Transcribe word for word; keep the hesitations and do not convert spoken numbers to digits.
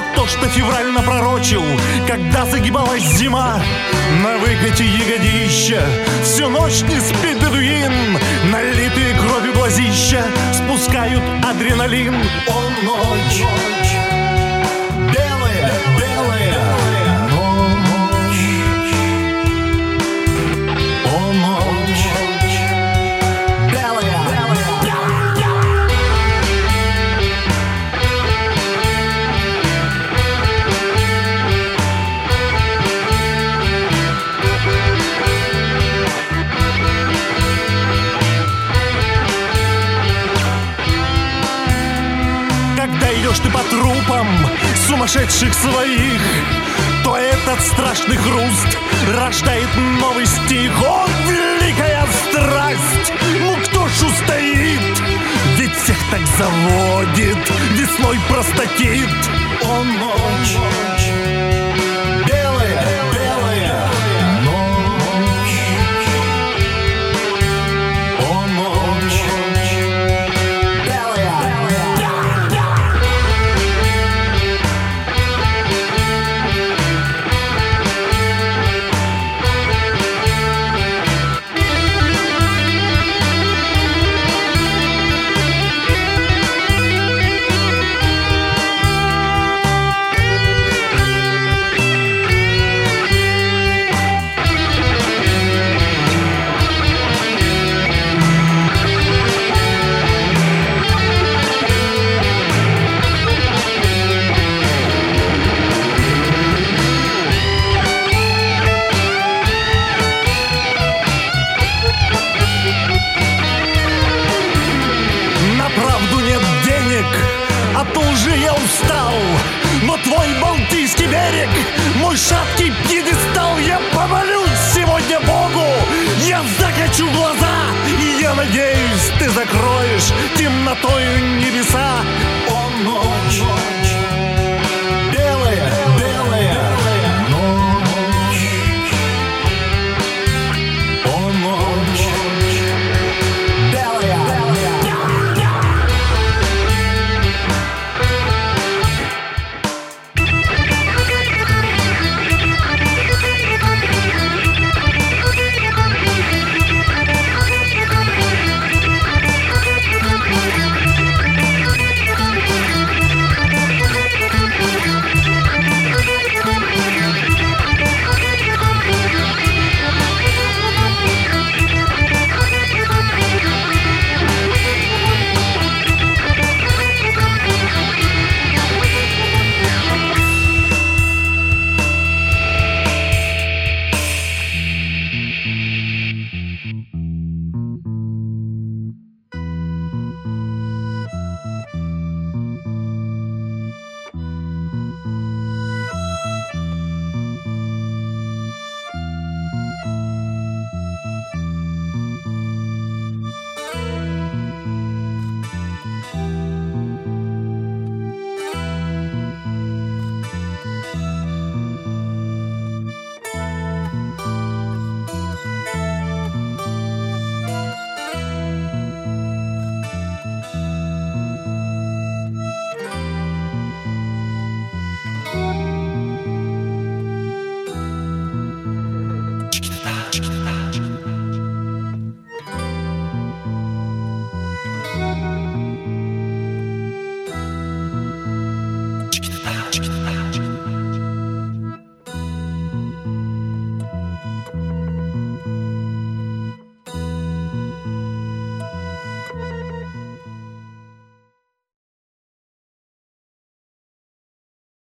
то, что февраль напророчил, когда загибалась зима. На выкате ягодища всю ночь не спит бедуин, налитые кровью глазища спускают адреналин. О, ночь, белая, белая ночь. О, ночь, белая, белая. Когда идешь ты по трупам сумасшедших своих, то этот страшный хруст рождает новый стих. О, великая страсть! Ну кто ж устоит? Ведь всех так заводит, весной простатит. О, ночь, белая, белая ночь. О, ночь, белая, белая. От лжи я устал, но твой Балтийский берег, мой шаткий пьедестал. Я помолюсь сегодня Богу, я закачу глаза, и я надеюсь, ты закроешь темнотою небеса.